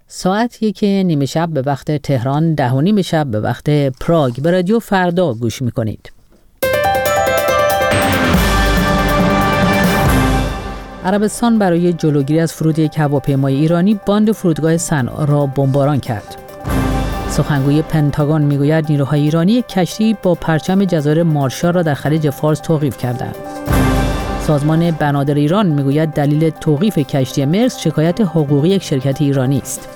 ساعت 1:30 شب به وقت تهران، 10:30 شب به وقت پراگ به رادیو فردا گوش میکنید. عربستان برای جلوگیری از فرود یک هواپیمای ایرانی باند فرودگاه صنعا را بمباران کرد. سخنگوی پنتاگون میگوید نیروهای ایرانی یک کشتی با پرچم جزایر مارشال را در خلیج فارس توقیف کردند. سازمان بنادر ایران میگوید دلیل توقیف کشتی مرس شکایت حقوقی یک شرکت ایرانی است.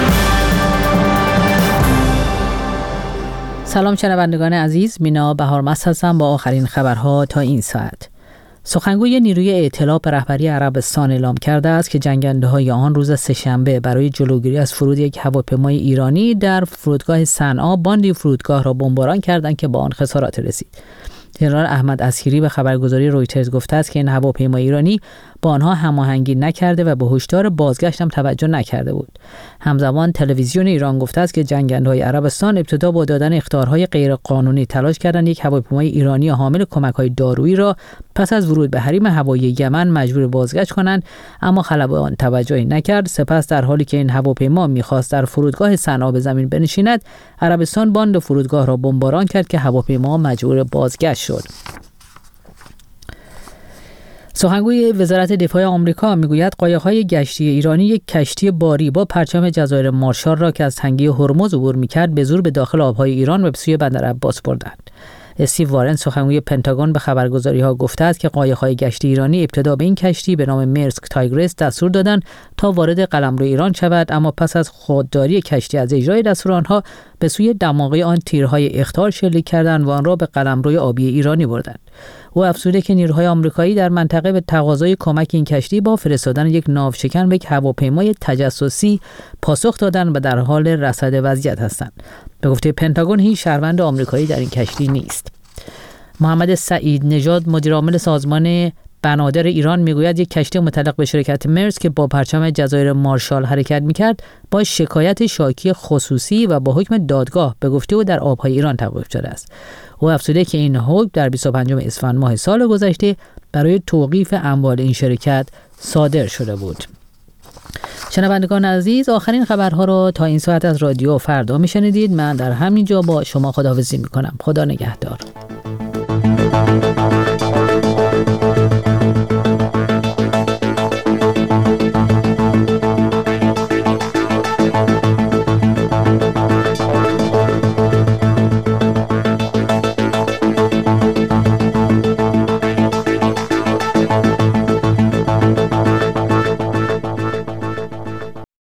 سلام شنوندگان عزیز، مینا بهارمست هستم با آخرین خبرها تا این ساعت. سخنگوی نیروی ائتلاف به رهبری عربستان اعلام کرده است که جنگنده‌های آن روز سه‌شنبه برای جلوگیری از فرود یک هواپیمای ایرانی در فرودگاه صنعا باند فرودگاه را بمباران کردند که با آن خسارات رسید. ژنرال احمد عسکری به خبرگزاری رویترز گفته است که این هواپیمای ایرانی با آنها هماهنگی نکرده و به هشدار بازگشت هم توجه نکرده بود. همزمان تلویزیون ایران گفته است که جنگنده‌های عربستان ابتدا با دادن اخطارهای غیرقانونی تلاش کردند یک هواپیمای ایرانی حامل کمک‌های دارویی را پس از ورود به حریم هوایی یمن مجبور بازگشت کنند، اما خلبان آن توجهی نکرد. سپس در حالی که این هواپیما می‌خواست در فرودگاه صنعا به زمین بنشیند، عربستان باند فرودگاه را بمباران کرد که هواپیما مجبور بازگشت شد. سخنگوی وزارت دفاع آمریکا میگوید قایق‌های گشتی ایرانی یک کشتی باری با پرچم جزایر مارشال را که از تنگه هرمز عبور می‌کرد به زور به داخل آب‌های ایران و به سوی بندر عباس بردند. استیو وارن سخنگوی پنتاگون به خبرگزاری‌ها گفته است که قایق‌های گشتی ایرانی ابتدا به این کشتی به نام مرسک تایگرس دستور دادند تا وارد قلمرو ایران شود، اما پس از خودداری کشتی از اجرای دستور آنها به سوی دماغه آن تیرهای اخطار شلیک کردند و آن را به قلمروی آبی ایرانی بردند. او افزوده که نیروهای آمریکایی در منطقه به تقاضای کمک این کشتی با فرستادن یک ناوشکن به یک هواپیمای تجسسی پاسخ دادند و در حال رصد وضعیت هستند. به گفته پنتاگون هیچ شهروند آمریکایی در این کشتی نیست. محمد سعید نژاد مدیرعامل سازمان بنادر ایران میگوید یک کشتی متعلق به شرکت مرس که با پرچم جزایر مارشال حرکت میکرد با شکایت شاکی خصوصی و با حکم دادگاه به گفته او در آبهای ایران توقیف شده است. او افزوده که این حکم در 25 اسفند ماه سال گذشته برای توقیف اموال این شرکت صادر شده بود. شنوندگان عزیز، آخرین خبرها را تا این ساعت از رادیو فردا میشنیدید. من در همین جا با شما خداحافظی میکنم. خدا نگهدار.